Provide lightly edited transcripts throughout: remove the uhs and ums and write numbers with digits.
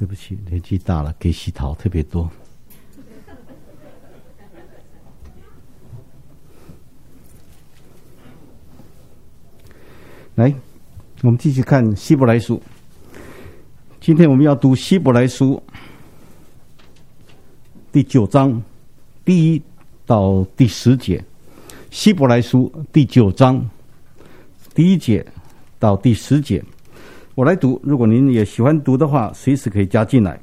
对不起，年纪大了，给洗头特别多。来，我们继续看希伯来书。今天我们要读希伯来书第9章第1到第10节。希伯来书第9章第1节到第10节，我来读，如果您也喜欢读的话，随时可以加进来。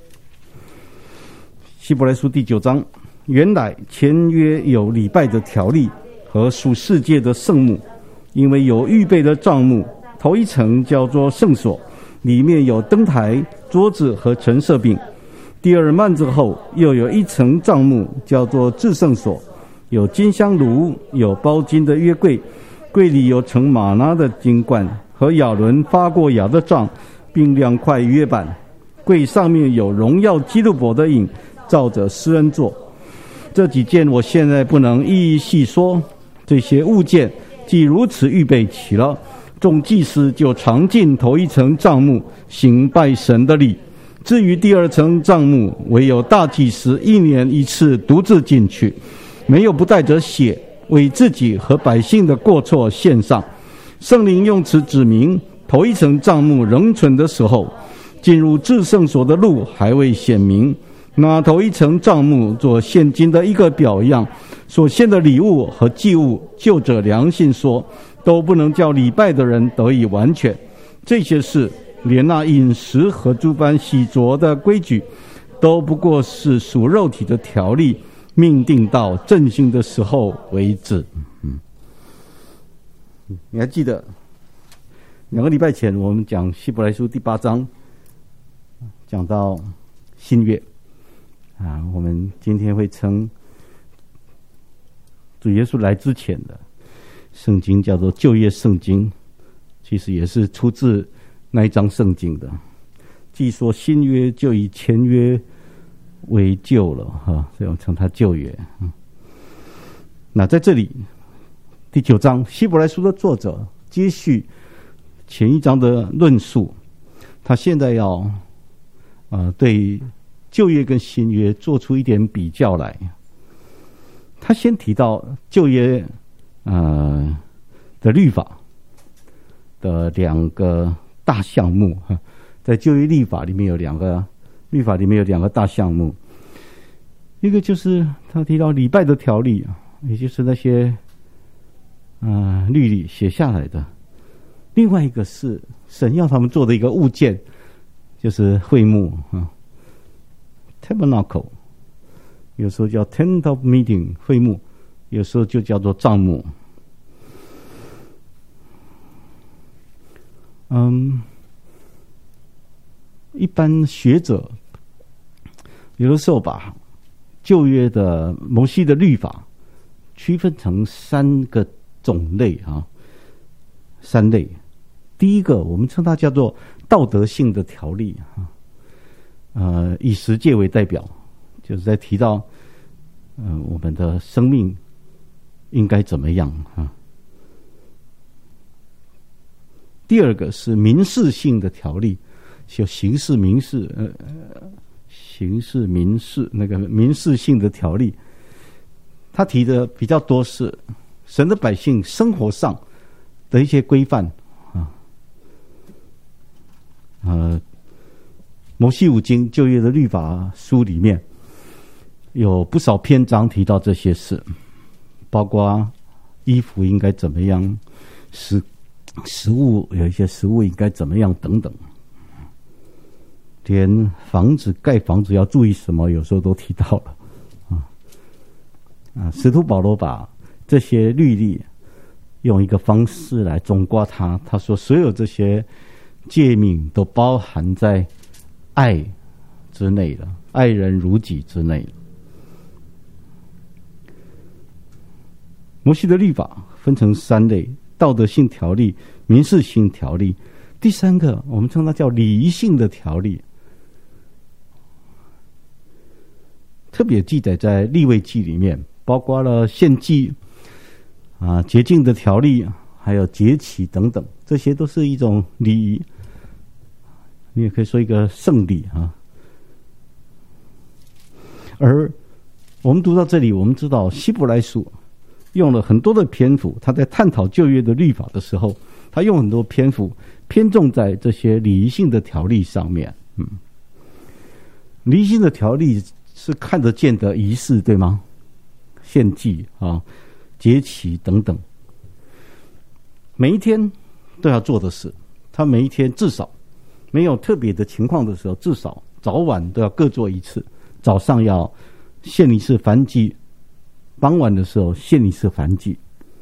希伯来书第9章，原来前约有礼拜的条例和属世界的圣幕，因为有预备的帐幕，头一层叫做圣所，里面有灯台、桌子和陈设饼。第二幔子后又有一层帐幕，叫做至圣所，有金香炉，有包金的约柜，柜里有盛玛拿的金罐和亚伦发过芽的杖，并2块约板。柜上面有荣耀基路伯的影，照着施恩座。这几件我现在不能一一细说，这些物件既如此预备齐了，众祭司就常进头一层帐幕，行拜神的礼。至于第二层帐幕，唯有大祭司1年1次独自进去，没有不带着血，为自己和百姓的过错献上。圣灵用此指明，头一层帐幕仍存的时候，进入至圣所的路还未显明。那头一层帐幕做现今的一个表样，所献的礼物和祭物，就着良心说，都不能叫礼拜的人得以完全。这些事，连那饮食和诸般洗濯的规矩，都不过是属肉体的条例，命定到振兴的时候为止。你还记得2个礼拜前我们讲希伯来书第8章，讲到新约我们今天会称主耶稣来之前的圣经叫做旧约圣经，其实也是出自那一章圣经的。既说新约就以前约为旧了所以我们称它旧约。那在这里第9章，希伯来书的作者接续前一章的论述，他现在要对旧约跟新约做出一点比较来。他先提到旧约的律法的2个大项目，在旧约律法里面有2个大项目，一个就是他提到礼拜的条例，也就是那些律例写下来的；另外一个是神要他们做的一个物件，就是会幕Tabernacle， 有时候叫 Tent of Meeting 会幕，有时候就叫做帐幕。一般学者有的时候把旧约的摩西的律法区分成3个种类3类。第一个我们称它叫做道德性的条例以十诫为代表，就是在提到我们的生命应该怎么样第二个是民事性的条例，就刑事民事那个民事性的条例，他提的比较多是神的百姓生活上的一些规范摩西五经旧约的律法书里面有不少篇章提到这些事，包括衣服应该怎么样，食物有一些食物应该怎么样等等，连盖房子要注意什么有时候都提到了使徒保罗把这些律例用一个方式来总括它，他说所有这些诫命都包含在爱之内了，爱人如己之内了。摩西的律法分成3类：道德性条例、民事性条例。第3个我们称它叫礼仪性的条例，特别记载在利未记里面，包括了献祭洁净的条例，还有节期等等，这些都是一种礼仪。 你也可以说一个圣礼啊。而我们读到这里，我们知道希伯来书用了很多的篇幅，他在探讨旧约的律法的时候，他用很多篇幅偏重在这些礼仪性的条例上面。礼仪性的条例是看得见的仪式，对吗？献祭啊、节期等等，每一天都要做的事，他每一天至少没有特别的情况的时候，至少早晚都要各做一次。早上要献一次燔祭，傍晚的时候献一次燔祭。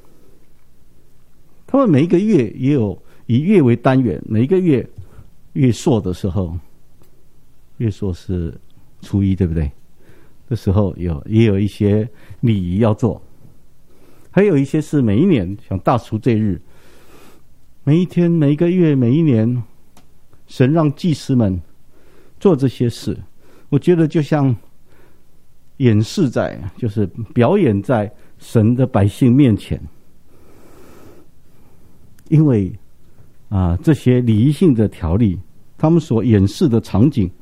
他们每一个月也有以月为单元，每一个月月朔的时候，月朔是初一，对不对？这时候也有一些礼仪要做，还有一些是每一年，像大除罪日，每一天、每一个月、每一年，神让祭司们做这些事。我觉得就像演示在，就是表演在神的百姓面前，因为这些礼仪性的条例，他们所演示的场景，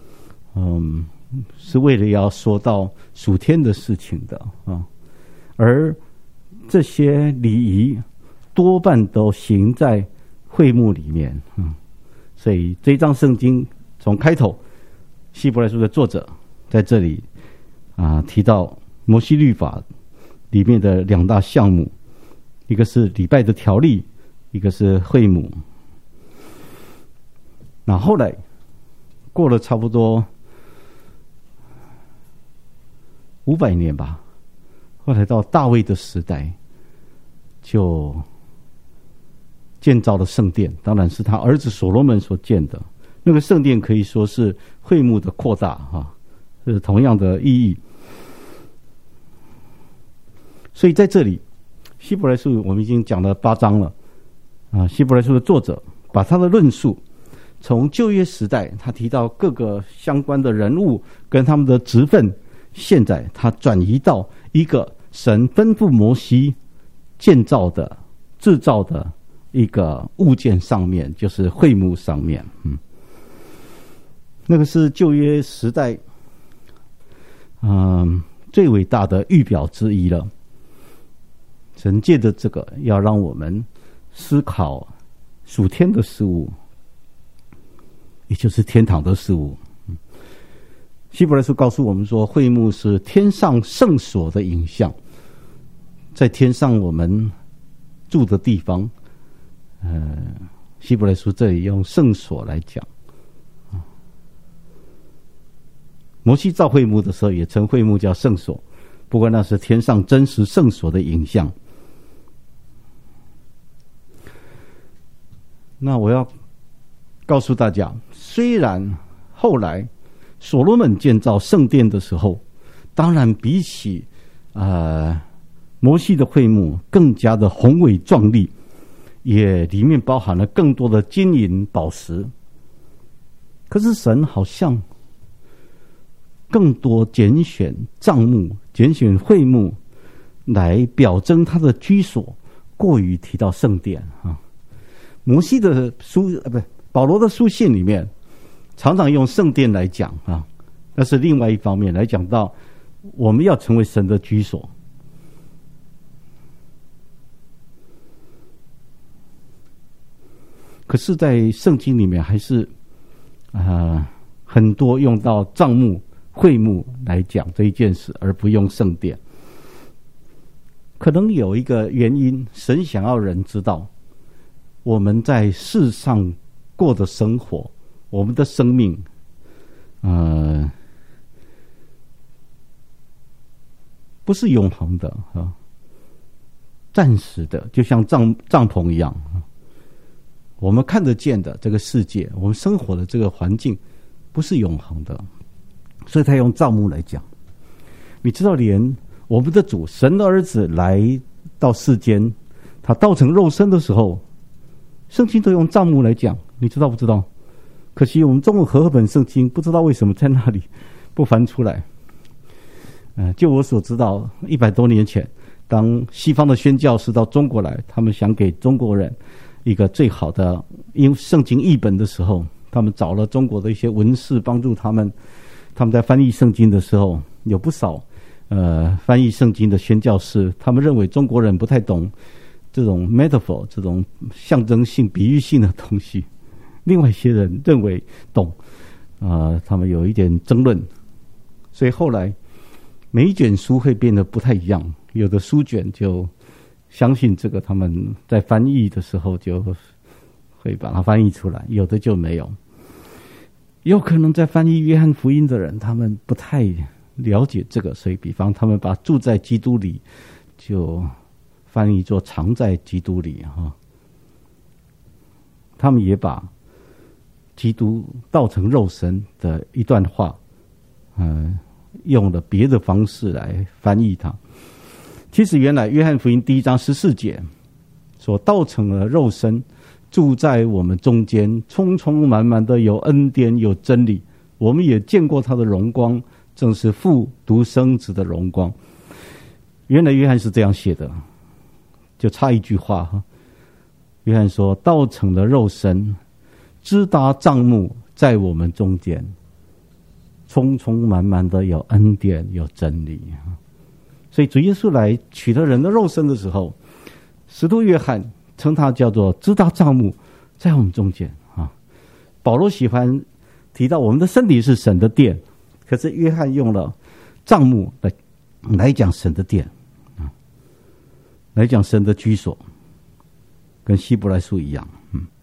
是为了要说到属天的事情的啊，而这些礼仪多半都行在会幕里面，所以这一章圣经从开头，希伯来书的作者在这里提到摩西律法里面的两大项目，一个是礼拜的条例，一个是会幕。那后来过了差不多500年吧，后来到大卫的时代，就建造了圣殿，当然是他儿子所罗门所建的。那个圣殿可以说是会幕的扩大是同样的意义。所以在这里，希伯来书我们已经讲了8章了希伯来书的作者把他的论述从旧约时代，他提到各个相关的人物跟他们的职分，现在他转移到一个神吩咐摩西建造的、制造的一个物件上面，就是会幕上面。那个是旧约时代最伟大的预表之一了。神借着这个要让我们思考属天的事物，也就是天堂的事物。希伯来书告诉我们说，会幕是天上圣所的影像，在天上我们住的地方，希伯来书这里用圣所来讲。摩西造会幕的时候也称会幕叫圣所，不过那是天上真实圣所的影像。那我要告诉大家，虽然后来所罗门建造圣殿的时候，当然比起摩西的会幕更加的宏伟壮丽，也里面包含了更多的金银宝石，可是神好像更多拣选帐幕、拣选会幕来表征他的居所，过于提到圣殿摩西的保罗的书信里面常常用圣殿来讲那是另外一方面来讲到我们要成为神的居所。可是在圣经里面还是很多用到帐幕、会幕来讲这一件事，而不用圣殿。可能有一个原因，神想要人知道我们在世上过的生活，我们的生命不是永恒的暂时的，就像帐篷一样。我们看得见的这个世界，我们生活的这个环境不是永恒的，所以他用帐幕来讲。你知道连我们的主神的儿子来到世间，他道成肉身的时候，圣经都用帐幕来讲，你知道不知道？可惜我们中文和合本圣经不知道为什么在那里不翻出来。就我所知道，100多年前，当西方的宣教士到中国来，他们想给中国人一个最好的圣经译本的时候， 他们找了中国的一些文士帮助他们在翻译圣经的时候，有不少翻译圣经的宣教士，他们认为中国人不太懂这种 metaphor 这种象征性比喻性的东西，另外一些人认为懂，他们有一点争论，所以后来每一卷书会变得不太一样，有的书卷就相信这个，他们在翻译的时候就会把它翻译出来，有的就没有。有可能在翻译约翰福音的人，他们不太了解这个，所以比方他们把住在基督里就翻译作常在基督里他们也把基督道成肉身的一段话用了别的方式来翻译它。其实原来约翰福音第1章14节所道成了肉身，住在我们中间，充充满满的有恩典有真理，我们也见过他的荣光，正是父独生子的荣光。原来约翰是这样写的，就差一句话约翰说道成了肉身，支搭帐幕在我们中间，充充满满的有恩典有真理。所以主耶稣来取了人的肉身的时候，使徒约翰称他叫做支搭帐幕在我们中间保罗喜欢提到我们的身体是神的殿，可是约翰用了帐幕来讲神的殿来讲神的居所，跟希伯来书一样。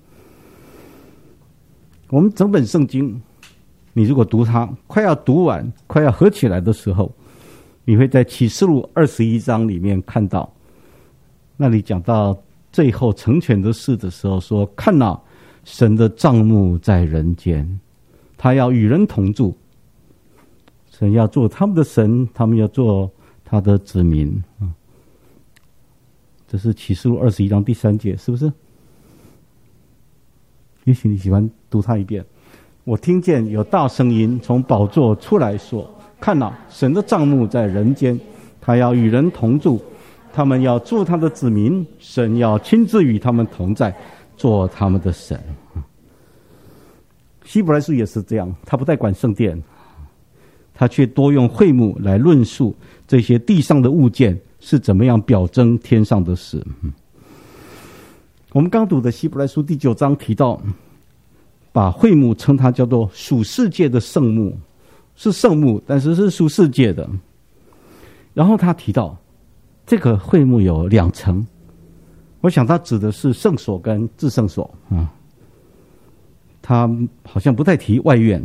我们整本圣经你如果读它快要读完快要合起来的时候，你会在启示录21章里面看到，那里讲到最后成全的事的时候说，看哪，神的帐幕在人间，他要与人同住，神要做他们的神，他们要做他的子民这是启示录21章第3节，是不是？也许你喜欢读它一遍。我听见有大声音从宝座出来说，看哪，神的帐幕在人间，他要与人同住，他们要做他的子民，神要亲自与他们同在，做他们的神。希伯来书也是这样，他不但管圣殿，他却多用会幕来论述这些地上的物件是怎么样表征天上的事。我们刚读的希伯来书第9章提到，把会幕称它叫做属世界的圣幕，是圣幕，但是是属世界的。然后他提到这个会幕有2层，我想他指的是圣所跟至圣所他好像不太提外院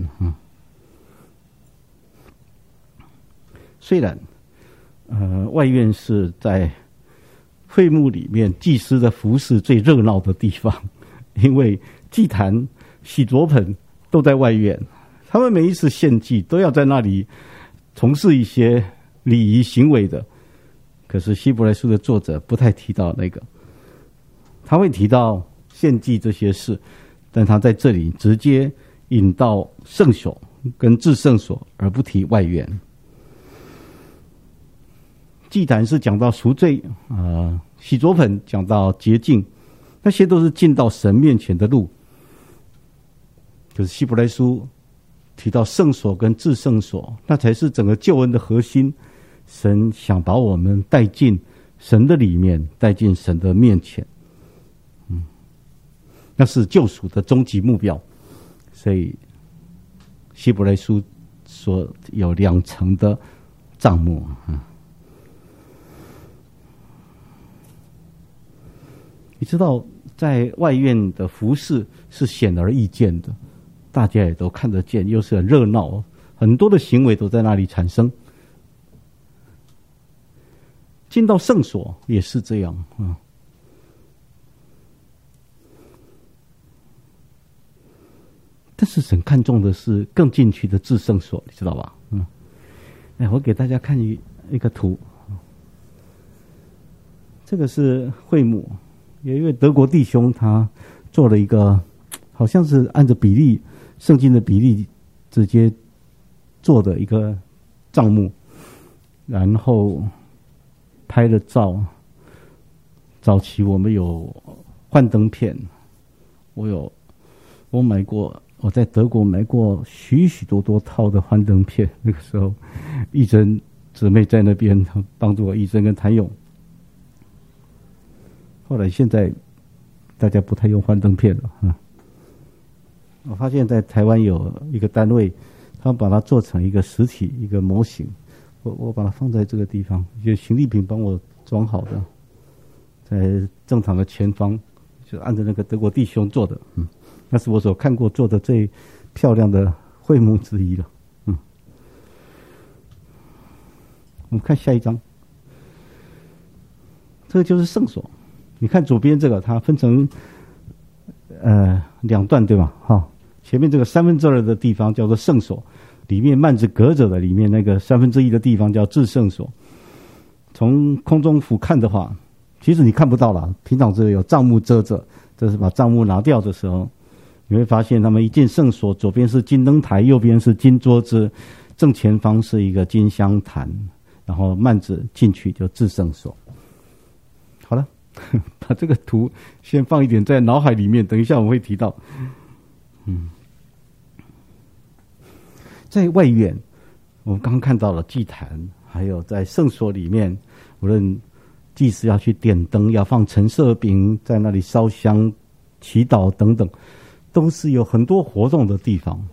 虽然外院是在会幕里面祭司的服事最热闹的地方，因为祭坛洗濯盆都在外院，他们每一次献祭都要在那里从事一些礼仪行为的。可是希伯来书的作者不太提到那个，他会提到献祭这些事，但他在这里直接引到圣所跟至圣所，而不提外院。祭坛是讲到赎罪洗濯盆讲到洁净，那些都是进到神面前的路。可是希伯来书提到圣所跟至圣所，那才是整个救恩的核心。神想把我们带进神的里面，带进神的面前那是救赎的终极目标。所以希伯来书说有2层的帐幕你知道在外院的服事是显而易见的，大家也都看得见，又是很热闹，很多的行为都在那里产生。进到圣所也是这样但是神看重的是更进去的至圣所，你知道吧我给大家看一个图，这个是会幕，有一位德国弟兄他做了一个好像是按着比例圣经的比例直接做的一个帐幕，然后拍了照。早期我们有幻灯片，我买过我在德国买过许许多多套的幻灯片，那个时候义珍姊妹在那边帮助我，义珍跟谭勇。后来现在大家不太用幻灯片了啊。我发现在台湾有一个单位，他们把它做成一个实体一个模型，我把它放在这个地方，一个行李品帮我装好的，在正常的前方，就按照那个德国弟兄做的，那是我所看过做的最漂亮的会幕之一了。我们看下一张，这个就是圣所。你看左边这个，它分成两段，对吧？前面这个2/3的地方叫做圣所，里面幔子隔着的，里面那个1/3的地方叫至圣所。从空中俯瞰的话，其实你看不到了，平常是有帐幕遮着，这是把帐幕拿掉的时候。你会发现他们一进圣所，左边是金灯台，右边是金桌子，正前方是一个金香坛，然后幔子进去就至圣所。好了，把这个图先放一点在脑海里面，等一下我们会提到。在外院，我们刚刚看到了祭坛，还有在圣所里面，无论祭司要去点灯，要放陈设饼，在那里烧香、祈祷等等，都是有很多活动的地方。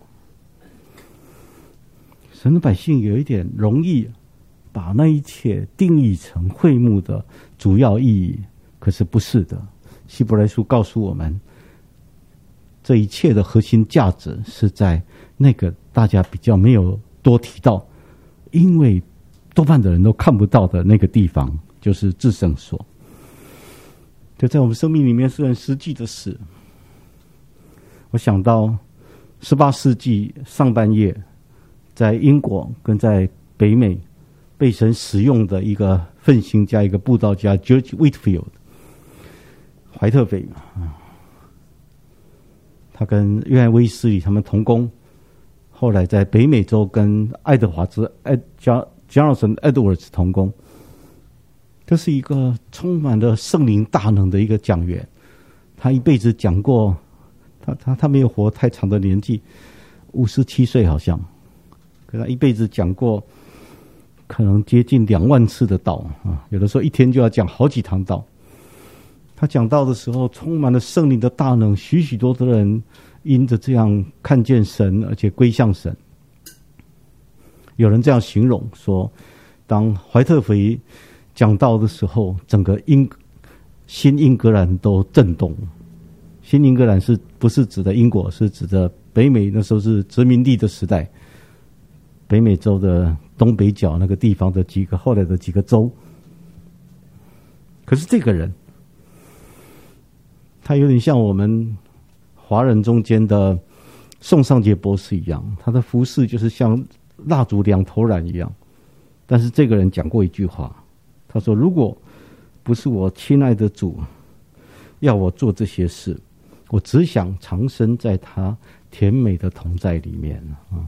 神的百姓有一点容易把那一切定义成会幕的主要意义，可是不是的。希伯来书告诉我们，这一切的核心价值是在那个大家比较没有多提到，因为多半的人都看不到的那个地方，就是至圣所。就在我们生命里面是很实际的事。我想到18世纪上半叶，在英国跟在北美被神使用的一个奋兴家、一个布道家 George Whitefield 怀特菲，他跟约翰威斯理他们同工，后来在北美洲跟爱德华兹 Jonathan Edwards 同工。这是一个充满了圣灵大能的一个讲员，他一辈子讲过，他没有活太长的年纪，57岁好像，可他一辈子讲过可能接近2万次的道啊，有的时候一天就要讲好几堂道。他讲道的时候充满了圣灵的大能，许许多的人因着这样看见神，而且归向神。有人这样形容说，当怀特菲讲道的时候，整个新英格兰都震动。新英格兰不是指的英国，是指的北美，那时候是殖民地的时代，北美洲的东北角那个地方的后来的几个州。可是这个人，他有点像我们华人中间的宋尚杰博士一样，他的服饰就是像蜡烛2头燃一样。但是这个人讲过一句话，他说：“如果不是我亲爱的主要我做这些事，我只想长生在他甜美的同在里面。”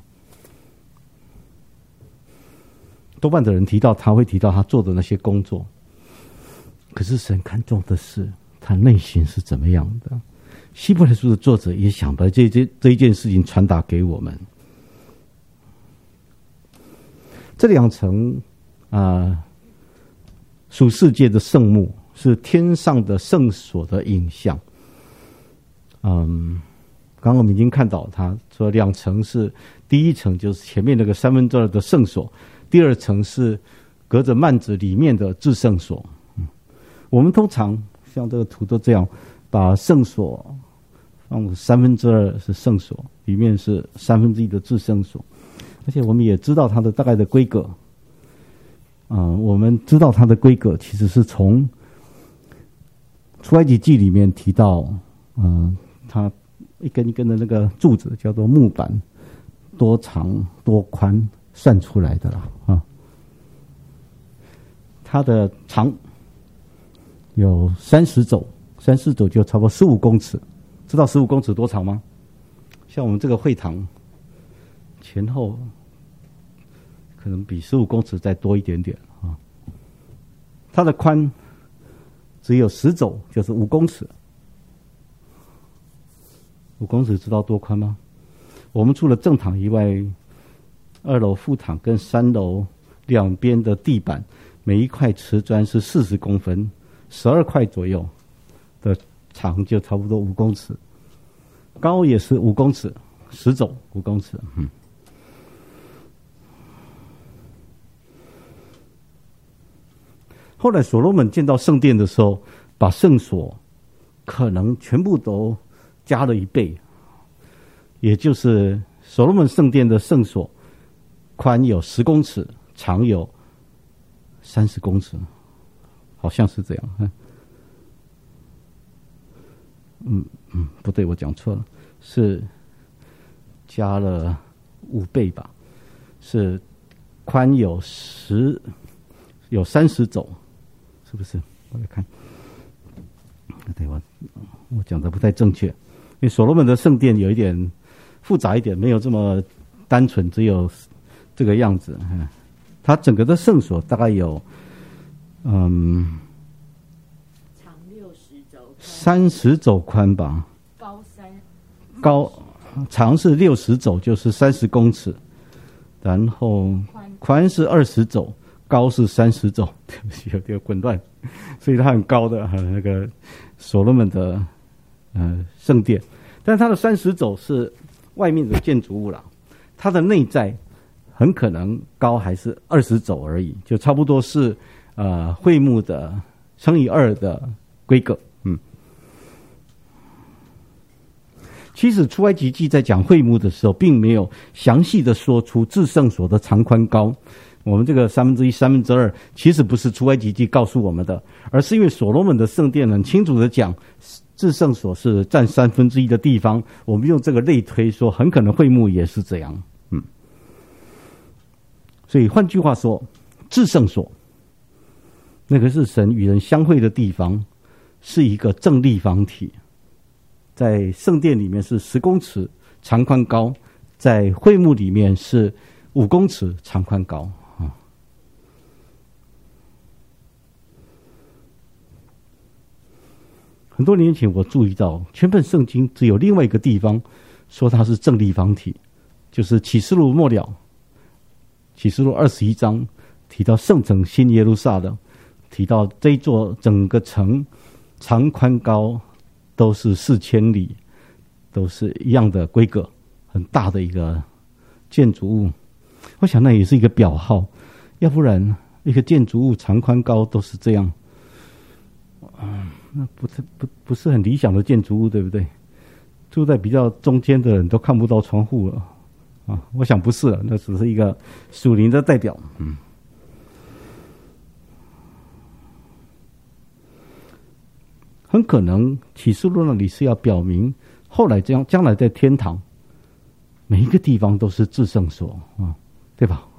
多半的人提到他会提到他做的那些工作，可是神看重的是他内心是怎么样的。希伯来书的作者也想把这一件事情传达给我们。这2层属世界的圣幕是天上的圣所的影像。刚刚我们已经看到，他说2层是第一层就是前面那个2/3的圣所，第2层是隔着幔子里面的至圣所。我们通常像这个图都这样，把圣所放2/3是圣所，里面是1/3的至圣所，而且我们也知道它的大概的规格。我们知道它的规格其实是从出埃及记里面提到，它一根一根的那个柱子叫做木板，多长多宽算出来的啦。它的长有30肘，30肘就差不多15公尺。知道15公尺多长吗？像我们这个会堂前后可能比15公尺再多一点点啊。它的宽只有10肘，就是5公尺。5公尺知道多宽吗？ 我们除了正堂以外，2楼副堂跟3楼两边的地板，每一块瓷砖是40公分，12块左右的长就差不多5公尺，高也是5公尺，10肘5公尺。后来所罗门建造圣殿的时候，把圣所可能全部都加了1倍，也就是所罗门圣殿的圣所宽有10公尺，长有30公尺，好像是这样。不对，我讲错了，是加了5倍吧？是宽有30肘，是不是？我来看，对，我讲的不太正确，因为所罗门的圣殿有一点复杂一点，没有这么单纯，只有这个样子。它整个的圣所大概有长60肘 ，30肘宽吧，高长是60肘，就是30公尺，然后宽是20肘，高是30肘。对不起，有点混乱，所以它很高的那个所罗门的圣殿，但是它的30肘是外面的建筑物啦，它的内在很可能高还是20肘而已，就差不多是会幕的乘以2的规格。其实出埃及记在讲会幕的时候，并没有详细的说出至圣所的长宽高。我们这个1/3、2/3，其实不是出埃及记告诉我们的，而是因为所罗门的圣殿很清楚的讲，至圣所是占1/3的地方，我们用这个类推说，很可能会幕也是这样。所以换句话说，至圣所那个是神与人相会的地方，是一个正立方体，在圣殿里面是10公尺长宽高，在会幕里面是5公尺长宽高。很多年前我注意到，全本圣经只有另外一个地方说它是正立方体，就是启示录末了，启示录21章提到圣城新耶路撒冷，提到这一座整个城长宽高都是4000里，都是一样的规格，很大的一个建筑物。我想那也是一个表号，要不然一个建筑物长宽高都是这样，那不是很理想的建筑物，对不对？住在比较中间的人都看不到窗户了我想不是了，那只是一个属灵的代表。很可能启示录那里是要表明，后来将来在天堂，每一个地方都是至圣所对吧？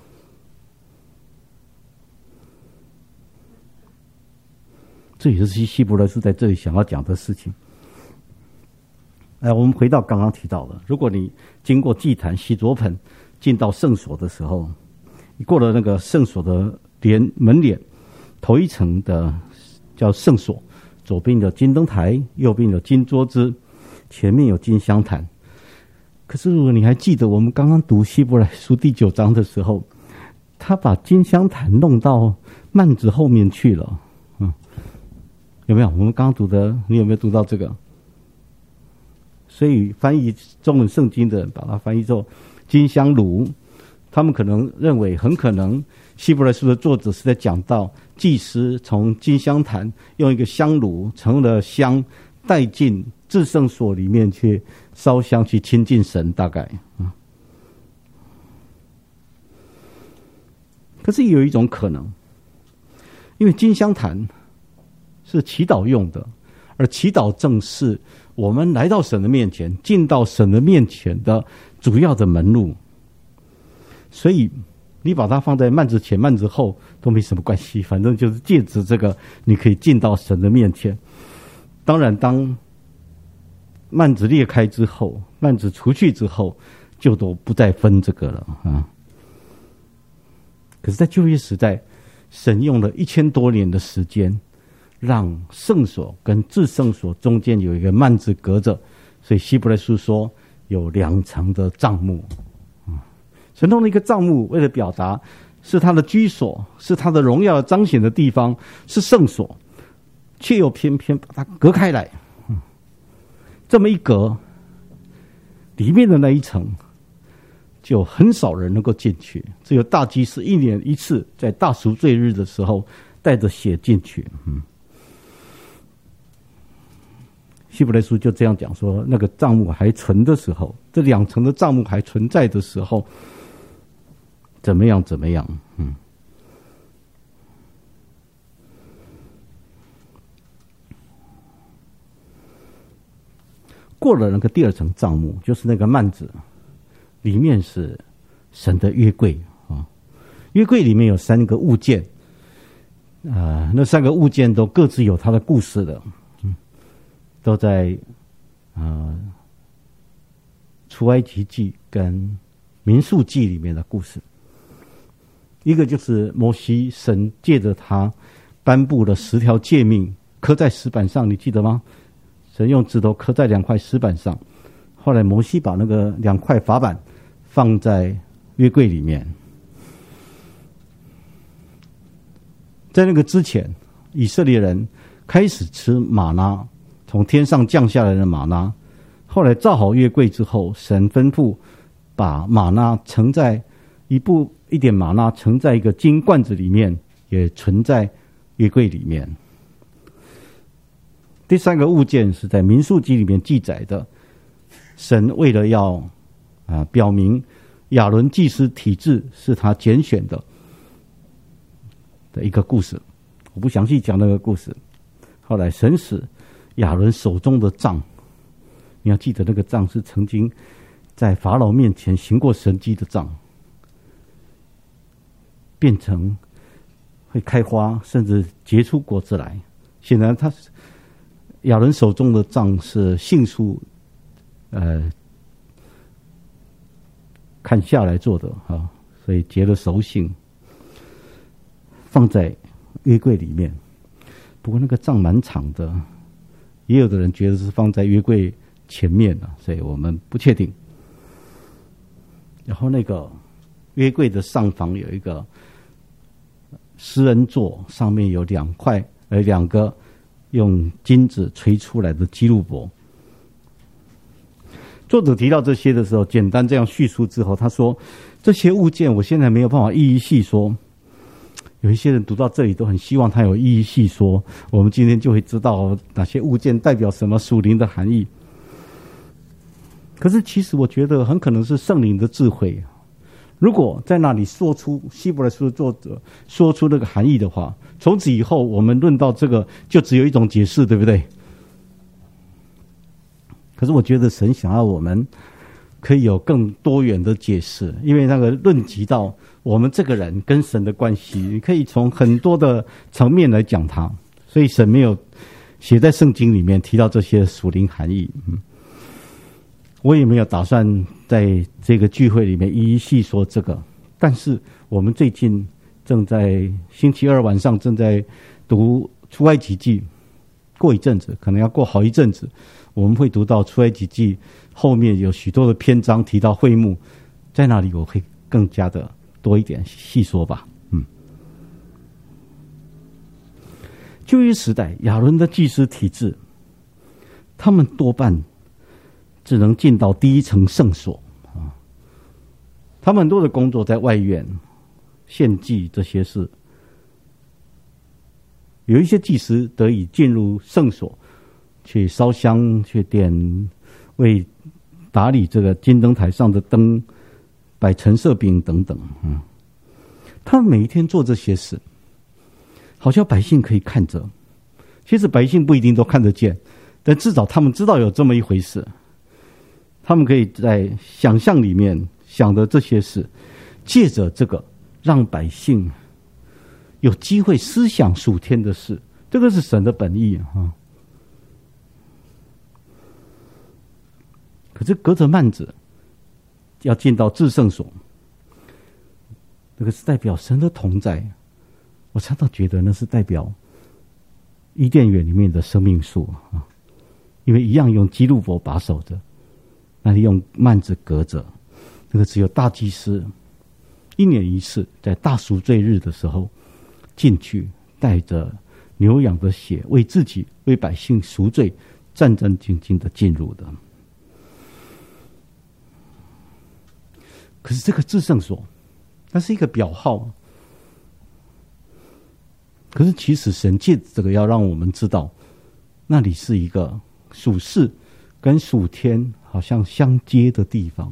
这也是希伯来书在这里想要讲的事情。我们回到刚刚提到的，如果你经过祭坛洗濯盆进到圣所的时候，你过了那个圣所的门脸，头一层的叫圣所，左边有金灯台，右边有金桌子，前面有金香坛。可是如果你还记得我们刚刚读希伯来书第9章的时候，他把金香坛弄到幔子后面去了。有没有？我们刚刚读的，你有没有读到这个？所以翻译中文圣经的人把它翻译作金香炉，他们可能认为，很可能希伯来书的作者是在讲到祭司从金香坛用一个香炉盛了香带进至圣所里面去烧香去亲近神，大概可是有一种可能，因为金香坛是祈祷用的，而祈祷正是我们来到神的面前，进到神的面前的主要的门路，所以你把它放在幔子前幔子后都没什么关系，反正就是借着这个你可以进到神的面前。当然当幔子裂开之后，幔子除去之后，就都不再分这个了可是在旧约时代，神用了1000多年的时间，让圣所跟至圣所中间有一个幔子隔着，所以希伯来书说有2层的帐幕。神弄了一个帐幕，为了表达是他的居所，是他的荣耀彰显的地方，是圣所，却又偏偏把它隔开来。这么一隔，里面的那一层就很少人能够进去，只有大祭司1年1次在大赎罪日的时候带着血进去。希伯来书就这样讲说，那个帐幕还存的时候，这2层的帐幕还存在的时候，怎么样？过了那个第2层帐幕，就是那个幔子，里面是神的约柜啊。约柜里面有3个物件，那3个物件都各自有它的故事的，都在出埃及记跟民数记里面的故事。一个就是摩西，神借着他颁布了10条诫命，刻在石板上，你记得吗？神用指头刻在2块石板上，后来摩西把那个2块法板放在约柜里面。在那个之前，以色列人开始吃玛纳，从天上降下来的玛纳。后来造好约柜之后，神吩咐把玛纳盛在一点玛纳盛在一个金罐子里面，也存在约柜里面。第3个物件是在民数记里面记载的，神为了要表明亚伦祭司体制是他拣选的一个故事，我不详细讲那个故事。后来神使亚伦手中的杖，你要记得那个杖是曾经在法老面前行过神迹的杖，变成会开花，甚至结出果子来。显然亚伦手中的杖是杏树砍下来做的所以结了熟杏，放在约柜里面。不过那个杖蛮长的，也有的人觉得是放在约柜前面所以我们不确定。然后那个约柜的上方有一个施恩座，上面有2个用金子锤出来的基路伯。作者提到这些的时候，简单这样叙述之后，他说这些物件我现在没有办法一一细说。有一些人读到这里都很希望他有一一细说，我们今天就会知道哪些物件代表什么属灵的含义。可是其实我觉得很可能是圣灵的智慧，如果在那里说出希伯来书的作者说出那个含义的话，从此以后我们论到这个就只有一种解释，对不对？可是我觉得神想要我们可以有更多元的解释，因为那个论及到我们这个人跟神的关系，你可以从很多的层面来讲它，所以神没有写在圣经里面提到这些属灵含义。我也没有打算在这个聚会里面一一细说这个，但是我们最近正在星期2晚上正在读出埃及记，过一阵子，可能要过好一阵子，我们会读到出埃及记后面有许多的篇章提到会幕，在那里我会更加的多一点细说吧。旧约时代亚伦的祭司体制，他们多半只能进到第1层圣所他们很多的工作在外院献祭这些事。有一些祭司得以进入圣所，去烧香，去为打理这个金灯台上的灯，摆陈设饼等等。他们每一天做这些事，好像百姓可以看着。其实百姓不一定都看得见，但至少他们知道有这么一回事。他们可以在想象里面想的这些事，借着这个让百姓有机会思想属天的事，这个是神的本意可是隔着幔子要进到至圣所，这个是代表神的同在。我常常觉得那是代表伊甸园里面的生命树因为一样用基路伯把守着。 那里用幔子隔着，这个只有大祭司1年1次，在大赎罪日的时候进去，带着牛羊的血，为自己为百姓赎罪，战战兢兢的进入的。可是这个至圣所，那是一个表号。可是其实神借这个要让我们知道，那里是一个属世跟属天好像相接的地方。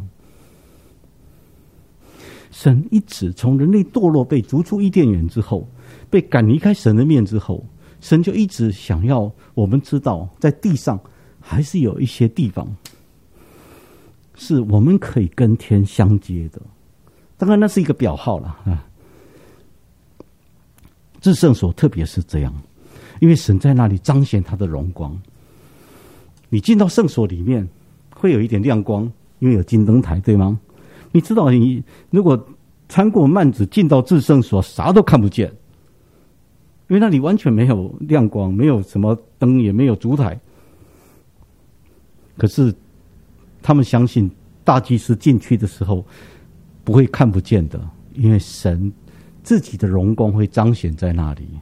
神一直从人类堕落被逐出伊甸园之后，被赶离开神的面之后，神就一直想要我们知道，在地上还是有一些地方是我们可以跟天相接的。当然那是一个表号了啊。至圣所特别是这样，因为神在那里彰显他的荣光。你进到圣所里面会有一点亮光，因为有金灯台，对吗？你知道你如果穿过幔子进到至圣所，啥都看不见，因为那里完全没有亮光，没有什么灯，也没有烛台。可是他们相信大祭司进去的时候不会看不见的，因为神自己的荣光会彰显在那里。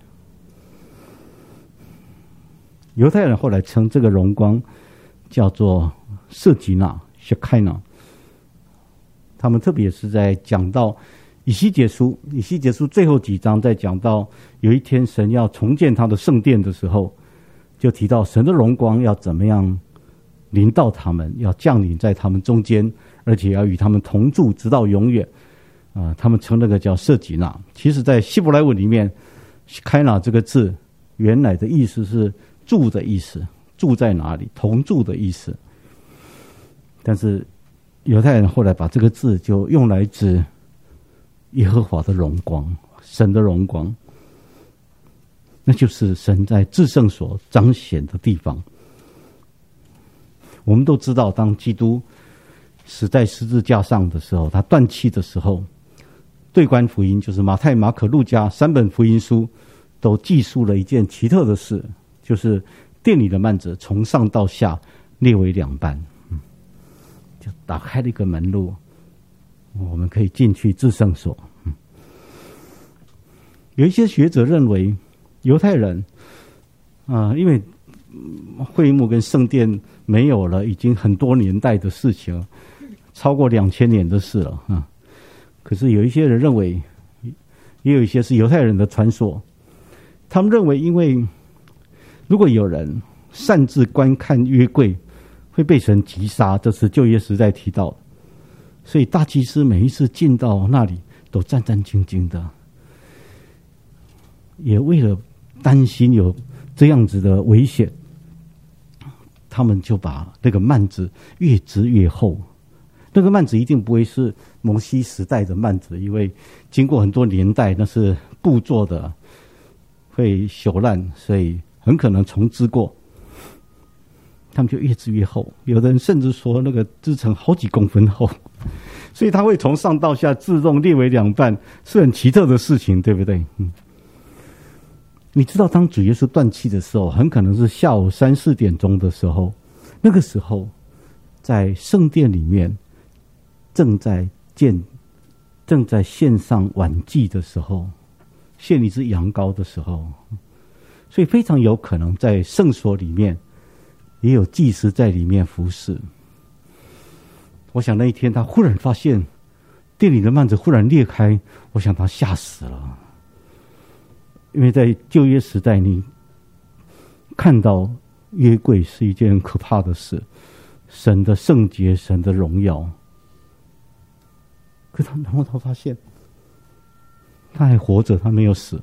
犹太人后来称这个荣光叫做舍吉纳 Shekinah。 他们特别是在讲到以西结书最后几章，在讲到有一天神要重建他的圣殿的时候，就提到神的荣光要怎么样临到他们，要降临在他们中间，而且要与他们同住直到永远。他们称那个叫舍吉纳。其实在希伯来文里面 Shekinah 这个字原来的意思是住的意思，住在哪里，同住的意思。但是犹太人后来把这个字就用来指耶和华的荣光，神的荣光，那就是神在至圣所彰显的地方。我们都知道，当基督死在十字架上的时候，他断气的时候，对观福音就是马太、马可、路加3本福音书都记述了一件奇特的事，就是殿里的幔子从上到下裂为2半，就打开了一个门路，我们可以进去至圣所。有一些学者认为，犹太人因为会幕跟圣殿没有了，已经很多年代的事情，超过2000年的事了啊。可是有一些人认为，也有一些是犹太人的传说，他们认为，因为如果有人擅自观看约柜，会被神击杀，这是旧约时代提到的。所以大祭司每一次进到那里都战战兢兢的，也为了担心有这样子的危险，他们就把那个幔子越织越厚。那个幔子一定不会是摩西时代的幔子，因为经过很多年代，那是布做的，会朽烂，所以很可能重织过。他们就越织越厚，有的人甚至说那个织成好几公分厚，所以它会从上到下自动裂为2半，是很奇特的事情，对不对？你知道，当主耶稣断气的时候，很可能是下午3、4点钟的时候，那个时候在圣殿里面正在献上晚祭的时候，献一只羊羔的时候，所以非常有可能在圣所里面也有祭司在里面服侍。我想那一天他忽然发现殿里的幔子忽然裂开，我想他吓死了。因为在旧约时代，你看到约柜是一件可怕的事，神的圣洁，神的荣耀。然后他发现他还活着，他没有死。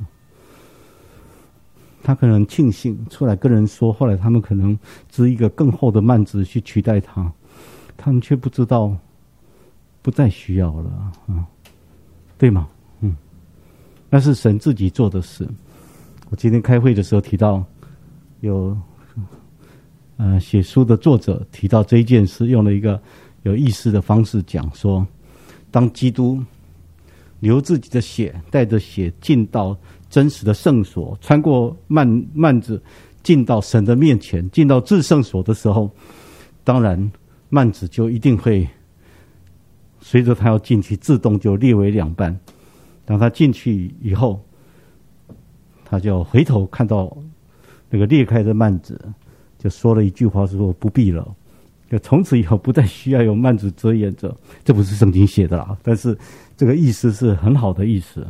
他可能庆幸出来跟人说，后来他们可能织一个更厚的幔子去取代他，他们却不知道不再需要了，对吗？那是神自己做的事。我今天开会的时候提到，有写书的作者提到这一件事，用了一个有意思的方式讲说，当基督流自己的血，带着血进到真实的圣所，穿过幔子进到神的面前，进到至圣所的时候，当然幔子就一定会随着他要进去，自动就裂为两半。当他进去以后，他就回头看到那个裂开的幔子，就说了一句话，说不必了，就从此以后不再需要有幔子遮掩着。这不是圣经写的啦，但是这个意思是很好的意思。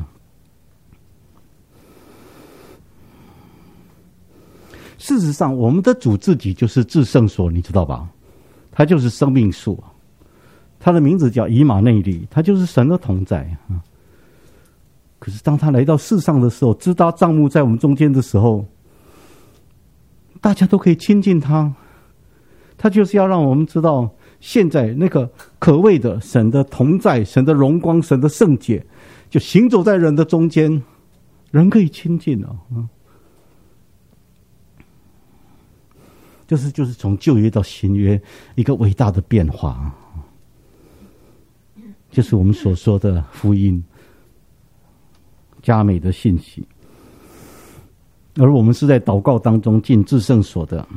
事实上，我们的主自己就是至圣所，你知道吧？他就是生命树，他的名字叫以马内利，他就是神的同在。可是当他来到世上的时候，支搭帐幕在我们中间的时候，大家都可以亲近他。他就是要让我们知道，现在那个可畏的神的同在、神的荣光、神的圣洁，就行走在人的中间，人可以亲近了。就是从旧约到新约一个伟大的变化，就是我们所说的福音佳美的信息。而我们是在祷告当中进至圣所的，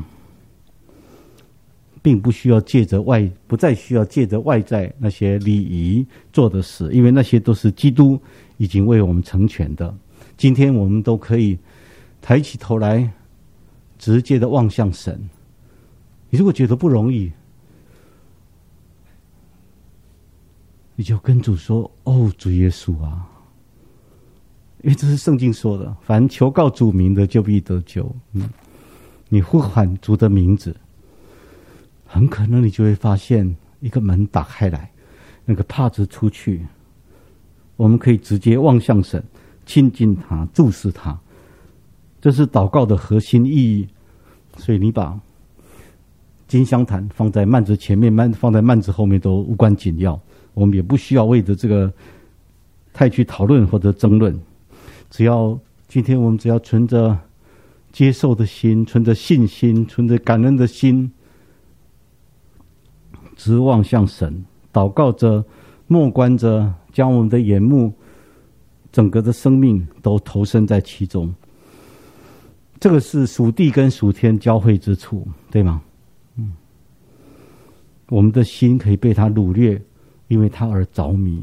并不需要不再需要借着外在那些礼仪做的事，因为那些都是基督已经为我们成全的。今天我们都可以抬起头来，直接的望向神。你如果觉得不容易，你就跟主说：“哦，主耶稣啊！”因为这是圣经说的，凡求告主名的，就必得救。你呼喊主的名字，很可能你就会发现一个门打开来，那个帕子出去，我们可以直接望向神，亲近他，注视他。这是祷告的核心意义。所以你把金香坛放在幔子前面，放在幔子后面都无关紧要，我们也不需要为着这个太去讨论或者争论。今天我们只要存着接受的心，存着信心，存着感恩的心，直望向神，祷告着，默观着，将我们的眼目整个的生命都投身在其中。这个是属地跟属天交汇之处，对吗？我们的心可以被他掳掠，因为他而着迷。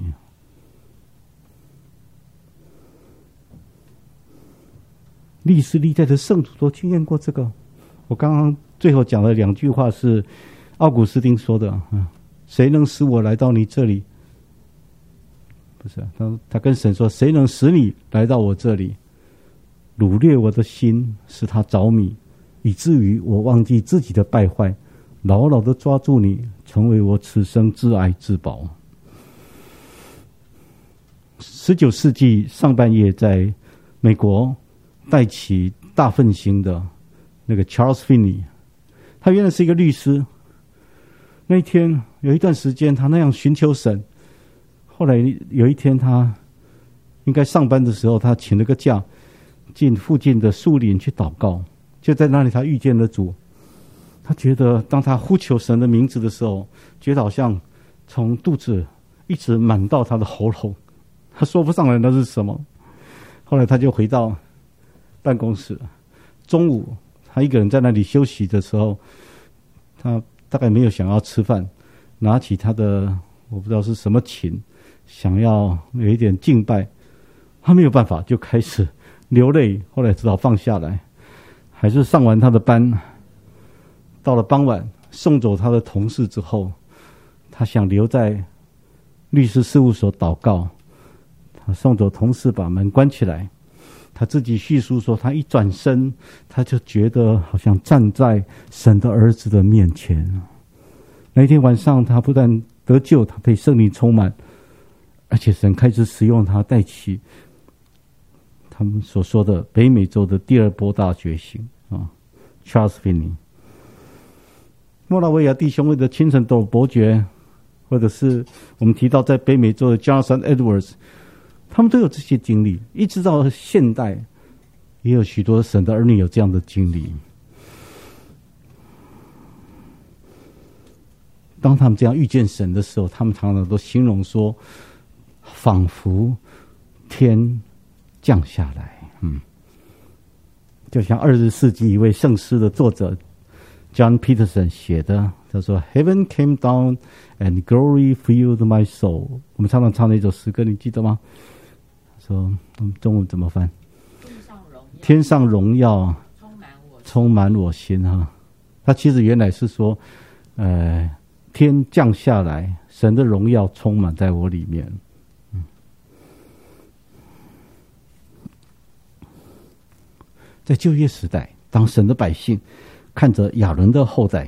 历史历代的圣徒都经验过这个。我刚刚最后讲了2句话是奥古斯丁说的：谁能使我来到你这里？不是，他跟神说：谁能使你来到我这里？掳掠我的心，使他着迷，以至于我忘记自己的败坏，牢牢地抓住你，成为我此生至爱至宝。19世纪上半叶，在美国带起大奋兴的那个 Charles Finney， 他原来是一个律师。那一天有一段时间，他那样寻求神。后来有一天，他应该上班的时候，他请了个假，进附近的树林去祷告。就在那里，他遇见了主。他觉得当他呼求神的名字的时候，觉得好像从肚子一直满到他的喉咙，他说不上来那是什么。后来他就回到办公室，中午他一个人在那里休息的时候，他大概没有想要吃饭，拿起他的我不知道是什么琴，想要有一点敬拜，他没有办法，就开始流泪。后来只好放下来，还是上完他的班。到了傍晚，送走他的同事之后，他想留在律师事务所祷告。他送走同事，把门关起来。他自己叙述说，他一转身，他就觉得好像站在神的儿子的面前。那一天晚上，他不但得救，他被圣灵充满，而且神开始使用他，带起他们所说的北美洲的第2波大觉醒Charles Finney。莫拉维亚弟兄会的清晨斗伯爵，或者是我们提到在北美洲的 Jonathan Edwards， 他们都有这些经历。一直到现代，也有许多神的儿女有这样的经历。当他们这样遇见神的时候，他们常常都形容说，仿佛天降下来。就像20世纪一位圣诗的作者 John Peterson 写的，他说 Heaven came down and glory filled my soul。 我们常常唱那首诗歌，你记得吗？说我们中文怎么翻？天上荣耀充满我心哈。他其实原来是说天降下来，神的荣耀充满在我里面。在旧约时代，当神的百姓看着亚伦的后代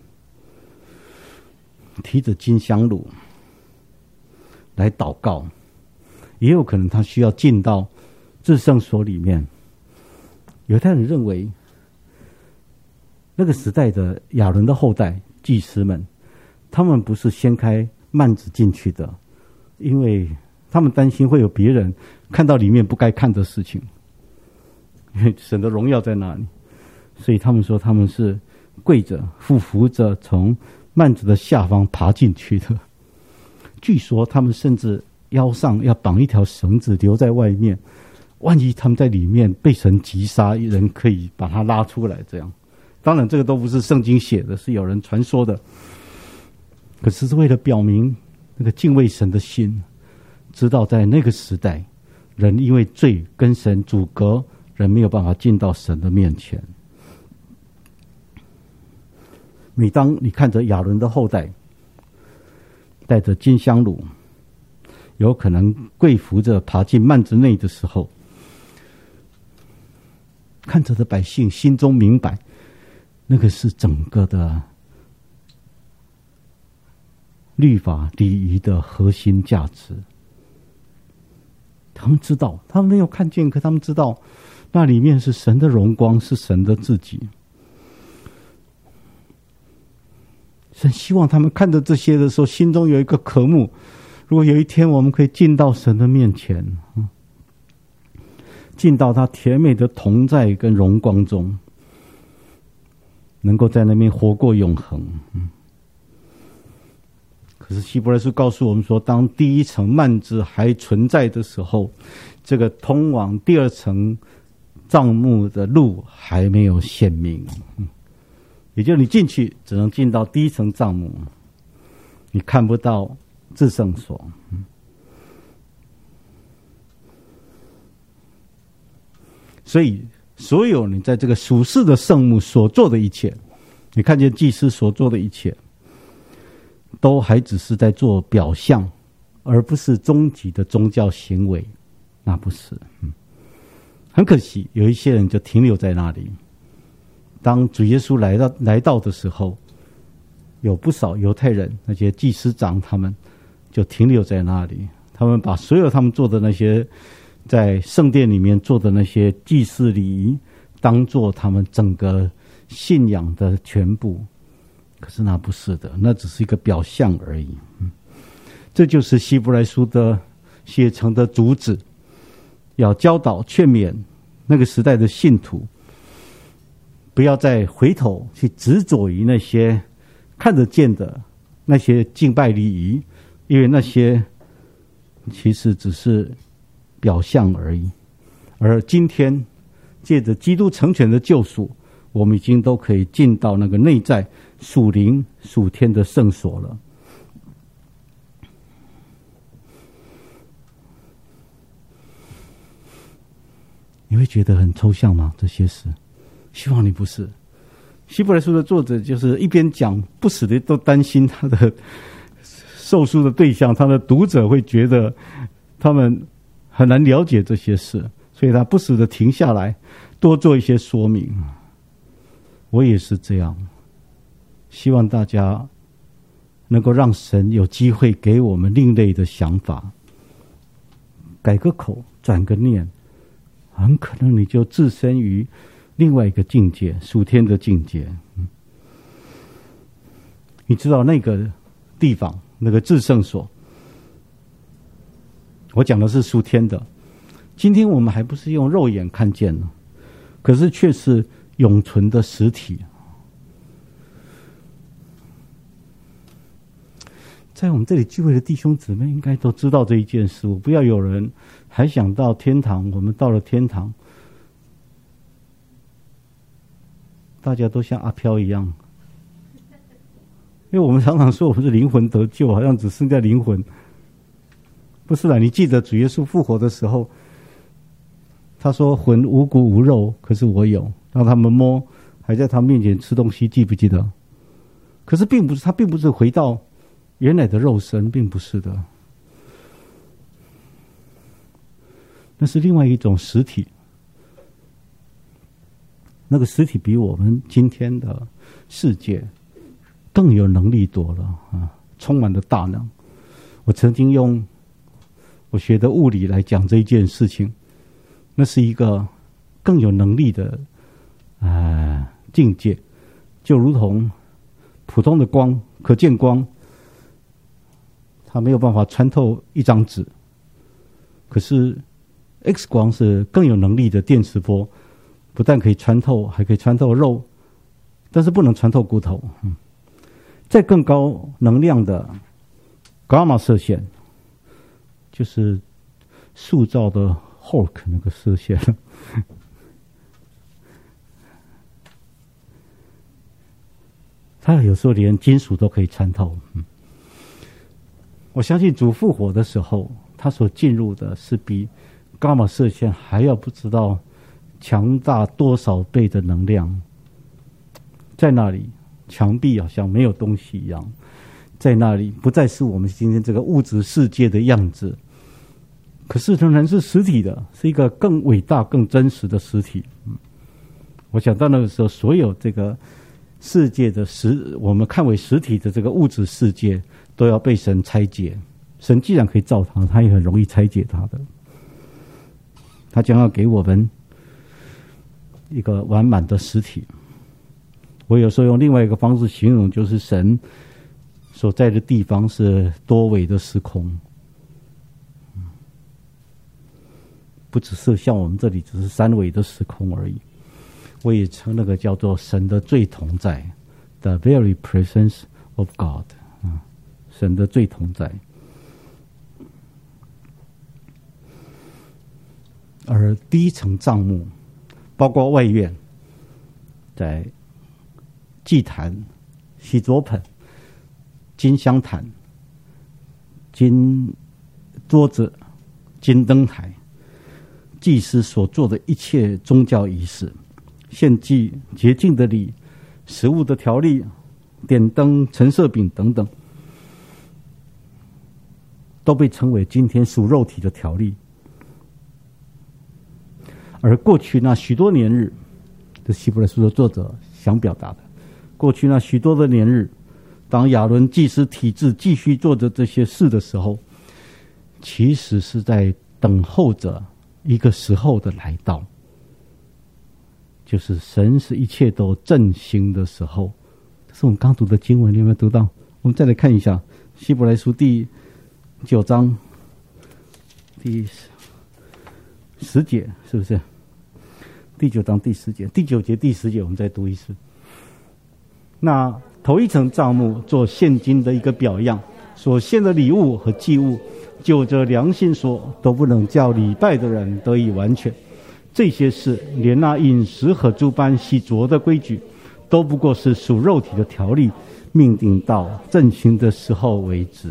提着金香炉来祷告，也有可能他需要进到至圣所里面。犹太人认为那个时代的亚伦的后代祭司们，他们不是掀开幔子进去的，因为他们担心会有别人看到里面不该看的事情，因为神的荣耀在那里，所以他们说他们是跪着匍匐着从幔子的下方爬进去的。据说他们甚至腰上要绑一条绳子留在外面，万一他们在里面被神击杀，人可以把他拉出来。这样，当然这个都不是圣经写的，是有人传说的，可是是为了表明那个敬畏神的心，知道在那个时代人因为罪跟神阻隔，人没有办法进到神的面前。每当你看着亚伦的后代带着金香炉有可能跪伏着爬进幔子内的时候，看着的百姓心中明白，那个是整个的律法礼仪的核心价值。他们知道，他们没有看见，可他们知道那里面是神的荣光，是神的自己。神希望他们看着这些的时候，心中有一个渴慕，如果有一天我们可以进到神的面前，进到他甜美的同在跟荣光中，能够在那边活过永恒。可是希伯来书告诉我们说，当第一层幔子还存在的时候，这个通往第二层帐幕的路还没有显明。也就是你进去只能进到第一层帐幕，你看不到至圣所。所以所有你在这个属世的圣幕所做的一切，你看见祭司所做的一切，都还只是在做表象，而不是终极的宗教行为。那不是。很可惜，有一些人就停留在那里。当主耶稣来到的时候，有不少犹太人，那些祭司长，他们就停留在那里。他们把所有他们做的那些在圣殿里面做的那些祭祀礼仪，当作他们整个信仰的全部。可是那不是的，那只是一个表象而已。这就是希伯来书的写成的主旨，要教导劝勉那个时代的信徒，不要再回头去执着于那些看得见的那些敬拜礼仪，因为那些其实只是表象而已。而今天借着基督成全的救赎，我们已经都可以进到那个内在属灵属天的圣所了。你会觉得很抽象吗？这些事希望你不是。希伯来书的作者就是一边讲，不时的都担心他的受书的对象，他的读者会觉得他们很难了解这些事，所以他不时的停下来多做一些说明。我也是这样，希望大家能够让神有机会给我们另类的想法，改个口，转个念，很可能你就置身于另外一个境界，属天的境界。你知道那个地方，那个至圣所，我讲的是属天的。今天我们还不是用肉眼看见呢，可是却是永存的实体。在我们这里聚会的弟兄姊妹应该都知道这一件事，我不要有人还想到天堂，我们到了天堂大家都像阿飘一样因为我们常常说我们是灵魂得救，好像只剩下灵魂。不是啦，你记得主耶稣复活的时候，他说魂无骨无肉，可是我有，让他们摸，还在他面前吃东西，记不记得？可是他并不是回到原来的肉身，并不是的，那是另外一种实体。那个实体比我们今天的世界更有能力多了啊，充满了大能。我曾经用我学的物理来讲这一件事情，那是一个更有能力的境界，就如同普通的光，可见光，它没有办法穿透一张纸，可是 X 光是更有能力的电磁波，不但可以穿透，还可以穿透肉，但是不能穿透骨头。在更高能量的伽马射线，就是塑造的 Hulk 那个射线，它有时候连金属都可以穿透。我相信主复活的时候，他所进入的是比伽马射线还要不知道强大多少倍的能量。在那里，墙壁好像没有东西一样，在那里不再是我们今天这个物质世界的样子，可是仍然是实体的，是一个更伟大更真实的实体。我想到那个时候，所有这个世界的我们看为实体的这个物质世界都要被神拆解。神既然可以造它，他也很容易拆解它的。他将要给我们一个完满的实体。我有时候用另外一个方式形容，就是神所在的地方是多维的时空，不只是像我们这里只是三维的时空而已。我也称那个叫做神的最同在 ，the very presence of God， 神的最同在。而第一层帐幕，包括外院，在祭坛、洗濯盆、金香坛、金桌子、金灯台，祭司所做的一切宗教仪式，献祭、洁净的礼、食物的条例、点灯、陈设饼等等，都被称为今天属肉体的条例。而过去那许多年日，这希伯来书的作者想表达的，过去那许多的年日，当亚伦祭司体制继续做着这些事的时候，其实是在等候着一个时候的来到，就是神使一切都振兴的时候。这是我们刚读的经文，你有没有读到？我们再来看一下希伯来书第9章第10节，是不是？第9章第10节，第9节第10节，我们再读一次。那头一层帐幕做现今的一个表样，所献的礼物和祭物，就着良心说，都不能叫礼拜的人得以完全。这些事，连那饮食和诸般洗濯的规矩，都不过是属肉体的条例，命定到振兴的时候为止。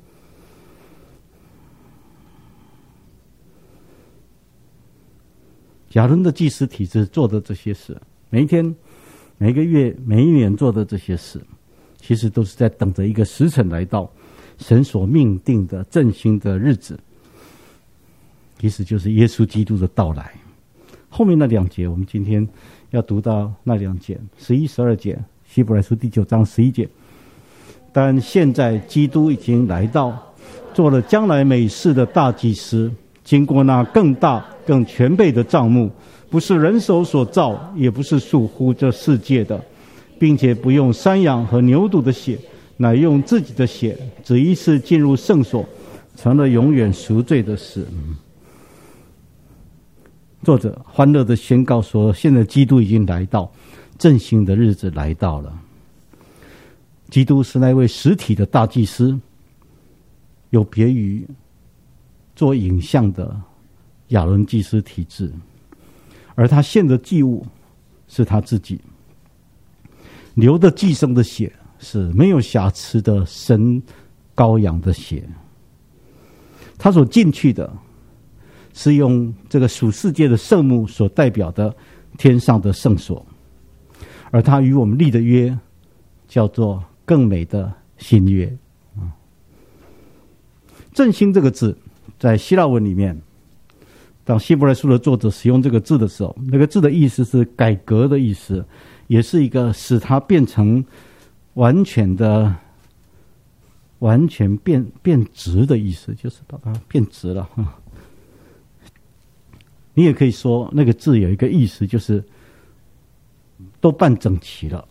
亚伦的祭司体制做的这些事，每一天、每个月、每一年做的这些事，其实都是在等着一个时辰来到，神所命定的振兴的日子，其实就是耶稣基督的到来。后面那2节，我们今天要读到那2节，11、12节，希伯来书第9章11节。但现在基督已经来到，做了将来美事的大祭司，经过那更大更全备的帐幕，不是人手所造，也不是属乎这世界的，并且不用山羊和牛犊的血，乃用自己的血，只一次进入圣所，成了永远赎罪的事。作者欢乐地宣告说，现在基督已经来到，振兴的日子来到了。基督是那位实体的大祭司，有别于做影像的亚伦祭司体制，而他献的祭物是他自己，流的祭牲的血是没有瑕疵的神羔羊的血。他所进去的是用这个属世界的圣幕所代表的天上的圣所，而他与我们立的约叫做更美的新约。振兴这个字在希腊文里面，当希伯来书的作者使用这个字的时候，那个字的意思是改革的意思，也是一个使它变成完全变直的意思，就是把它变直了。你也可以说那个字有一个意思，就是都办整齐了。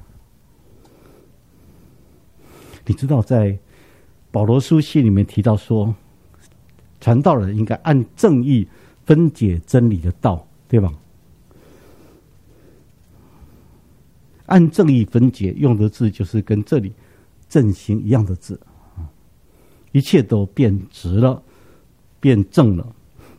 你知道在保罗书信里面提到说，传道人应该按正义分解真理的道，对吧？按正义分解用的字就是跟这里正兴一样的字，一切都变直了，变正了。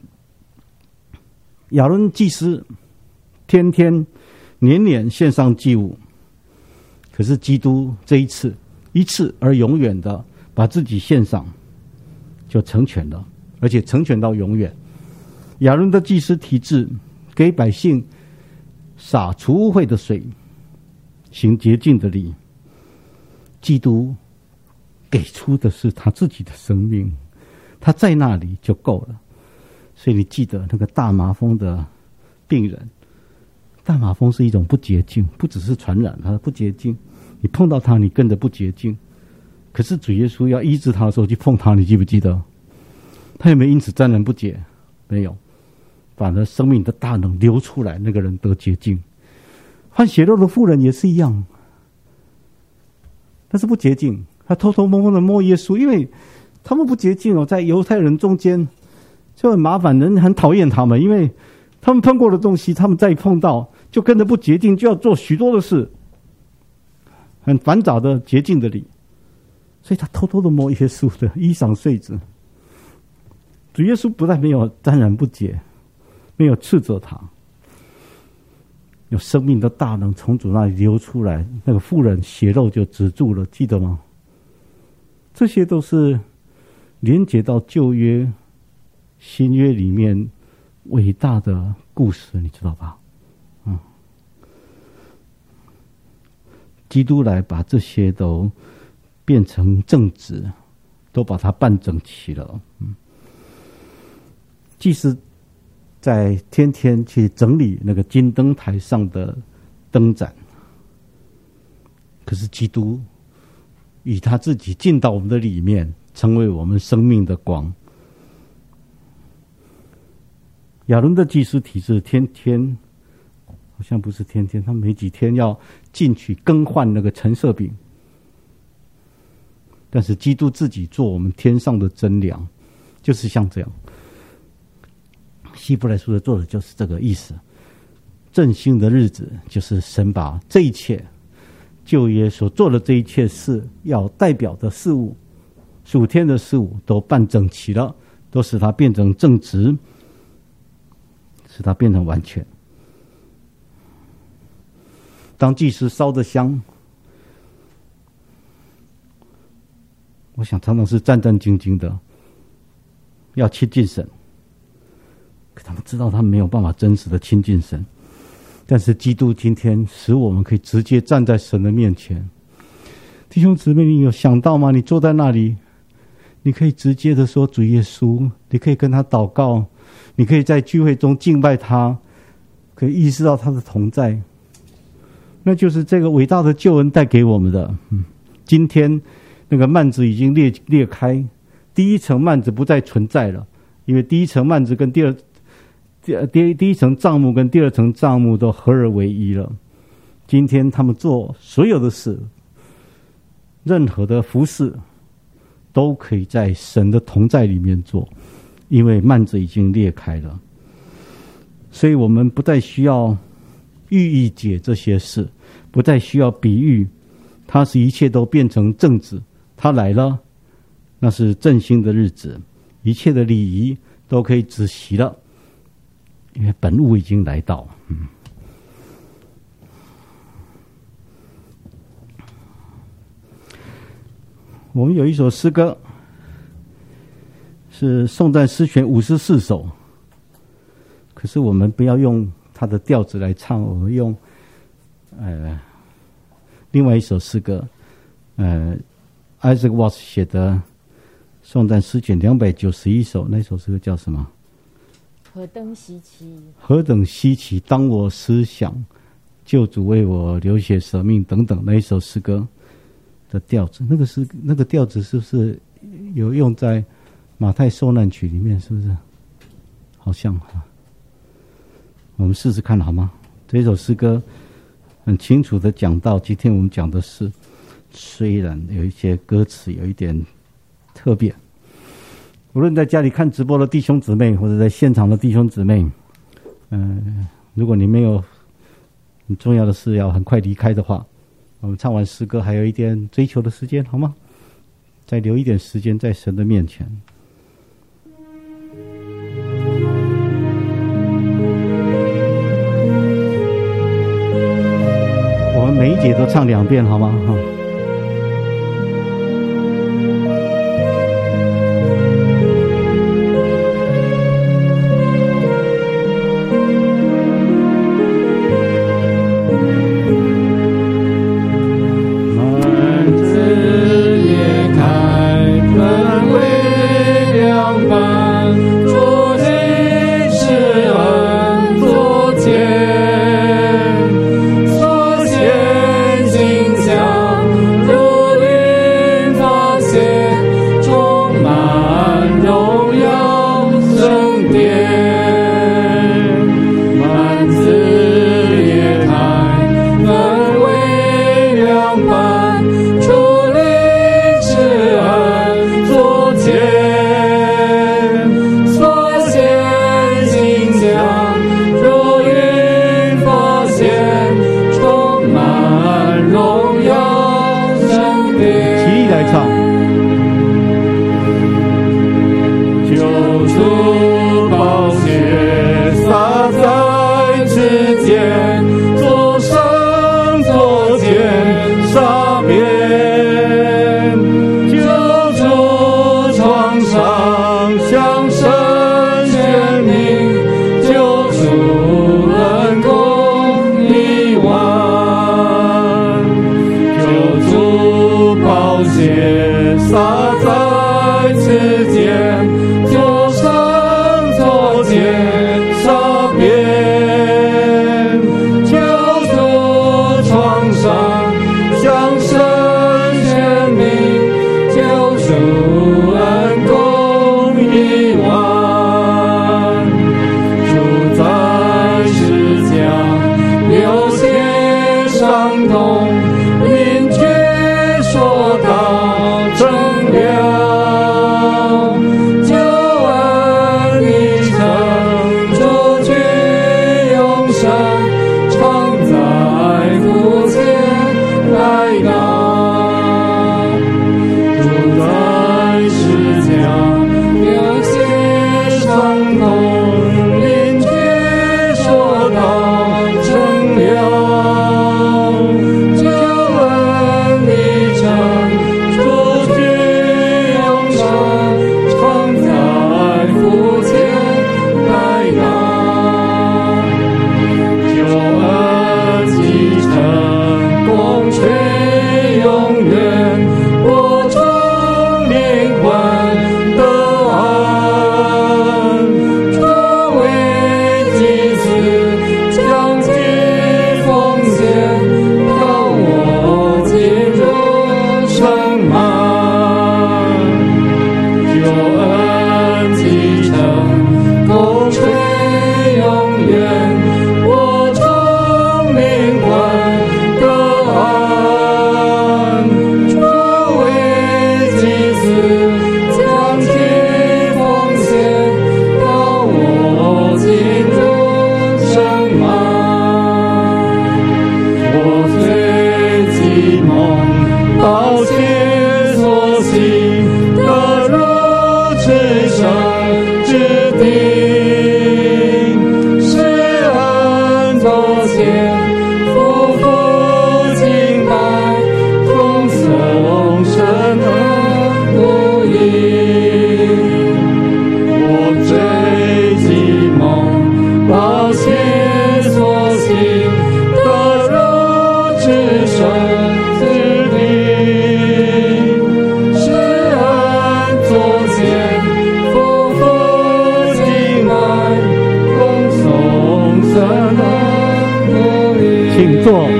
亚伦祭司天天年年献上祭物，可是基督这一次而永远的把自己献上，就成全了，而且成全到永远。亚伦的祭司体制给百姓洒除污秽的水，行洁净的礼。基督给出的是他自己的生命，他在那里就够了。所以你记得那个大麻风的病人，大麻风是一种不洁净，不只是传染，它不洁净，你碰到它你跟着不洁净。可是主耶稣要医治他的时候去碰他，你记不记得？他有没有因此沾染不洁？没有，反而生命的大能流出来，那个人得洁净。患血肉的妇人也是一样，但是不洁净，他偷偷摸摸的摸耶稣，因为他们不洁净哦，在犹太人中间就很麻烦，人很讨厌他们，因为他们碰过的东西，他们再碰到就跟着不洁净，就要做许多的事，很繁杂的洁净的礼。所以他偷偷的摸耶稣的衣裳穗子。主耶稣不但没有沾染不洁，没有斥责他，有生命的大能从主那里流出来，那个妇人血肉就止住了，记得吗？这些都是连结到旧约新约里面伟大的故事，你知道吧？基督来把这些都变成正直，都把它办整齐了。祭司在天天去整理那个金灯台上的灯盏，可是基督以他自己进到我们的里面，成为我们生命的光。亚伦的祭司体制天天，好像不是天天，他每几天要进去更换那个陈设饼，但是基督自己做我们天上的真粮，就是像这样。希伯来书的作者就是这个意思。振兴的日子就是神把这一切旧约所做的这一切事要代表的事物，属天的事物都办整齐了，都使它变成正直，使它变成完全。当祭司烧的香，我想常常是战战兢兢的，要亲近神。可他们知道他们没有办法真实的亲近神，但是基督今天使我们可以直接站在神的面前。弟兄姊妹，你有想到吗？你坐在那里，你可以直接的说主耶稣，你可以跟他祷告，你可以在聚会中敬拜他，可以意识到他的同在。那就是这个伟大的救恩带给我们的。今天那个幔子已经裂开，第一层幔子不再存在了，因为第一层幔子跟第一层帐幕跟第二层帐幕都合而为一了。今天他们做所有的事，任何的服事，都可以在神的同在里面做，因为幔子已经裂开了。所以我们不再需要寓意解这些事，不再需要比喻，它是一切都变成正直。他来了，那是振兴的日子，一切的礼仪都可以止息了，因为本物已经来到。 我们有一首诗歌，是宋代诗选54首，可是我们不要用它的调子来唱，我们用另外一首诗歌Isaac Watts 写的宋代诗选291首，那首诗歌叫什么？ 何等稀奇！ 何等稀奇！当我思想救主为我流血舍命等等，那一首诗歌的调子，那个调子是不是有用在马太受难曲里面？是不是？好像啊，我们试试看好吗？这首诗歌很清楚的讲到，今天我们讲的是，虽然有一些歌词有一点特别，无论在家里看直播的弟兄姊妹，或者在现场的弟兄姊妹，如果你没有很重要的事要很快离开的话，我们唱完诗歌还有一点追求的时间，好吗？再留一点时间在神的面前。我们每一节都唱2遍，好吗？ 夫妇敬拜，同颂神恩。 作。